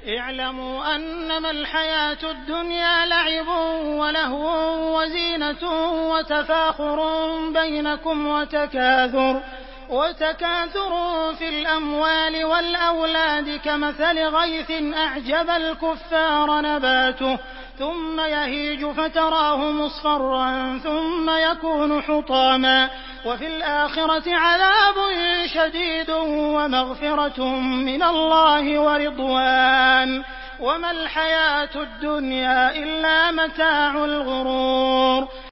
اعلموا أنما الحياة الدنيا لعب ولهو وزينة وتفاخر بينكم وتكاثر في الأموال والأولاد كمثل غيث أعجب الكفار نباته ثم يهيج فتراه مصفرا ثم يكون حطاما وفي الآخرة عذاب شديد ومغفرة من الله ورضوان وما الحياة الدنيا إلا متاع الغرور.